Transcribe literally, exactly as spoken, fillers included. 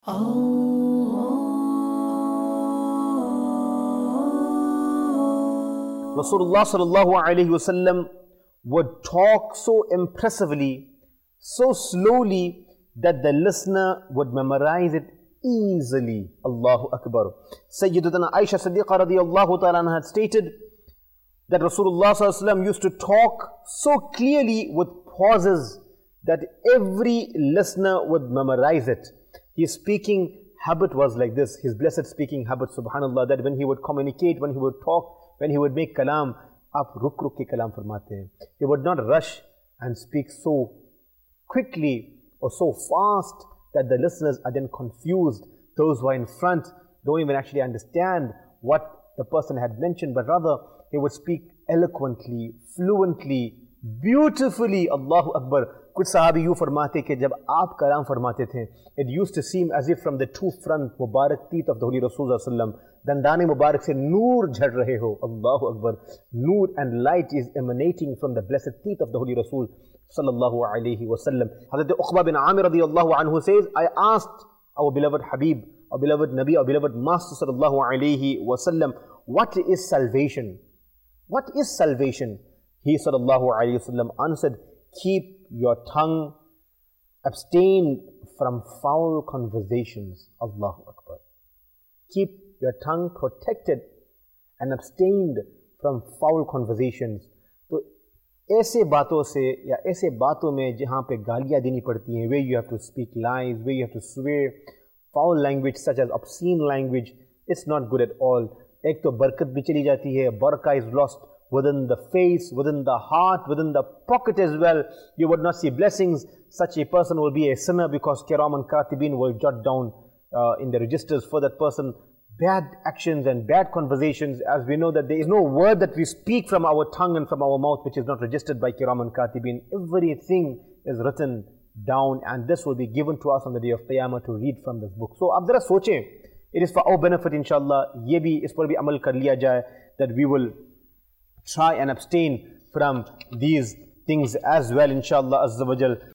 Rasulullah sallallahu alayhi wasallam would talk so impressively, so slowly that the listener would memorize it easily. Allahu Akbar. Sayyidatuna Aisha Siddiqa radiyallahu ta'ala had stated that Rasulullah sallallahu alayhi wasallam used to talk so clearly with pauses that every listener would memorize it. His speaking habit was like this, his blessed speaking habit, subhanallah, that when he would communicate, when he would talk, when he would make kalam, aap ruk ruk ke kalam farmate hain. He would not rush and speak so quickly or so fast that the listeners are then confused. Those who are in front don't even actually understand what the person had mentioned, but rather he would speak eloquently, fluently, beautifully. Allahu Akbar. Kuch sahabi yu farmate ke jab aap kalam farmate the, it used to seem as if from the two front Mubarak teeth of the Holy Rasul sallam, dandane Mubarak se noor jhad rahe ho. Allahu Akbar. Noor and light is emanating from the blessed teeth of the Holy Rasul sallallahu alayhi wa sallam. Hazrat Uqba bin Amir radiyallahu anhu says, I asked our beloved Habib, our beloved Nabi, our beloved Master sallallahu alayhi wa sallam, what is salvation? What is salvation? He sallallahu alayhi wa sallam answered, keep your tongue abstain from foul conversations. Allahu Akbar. Keep your tongue protected and abstained from foul conversations. तो ऐसे बातों से या ऐसे बातों में जहाँ पे गालियाँ देनी पड़ती हैं, where you have to speak lies, where you have to swear, foul language such as obscene language, it's not good at all. एक तो बरकत भी चली जाती है, बरका is lost within the face, within the heart, within the pocket as well. You would not see blessings. Such a person will be a sinner because Kiraman Katibin will jot down uh, in the registers for that person bad actions and bad conversations, as we know that there is no word that we speak from our tongue and from our mouth which is not registered by Kiraman Katibin. Everything is written down and this will be given to us on the day of Qiyamah to read from this book. So, ab zara soche, it is for our benefit inshallah, ye bhi is par bhi amal kar liya jaye, that we will try and abstain from these things as well inshallah azza wa jal.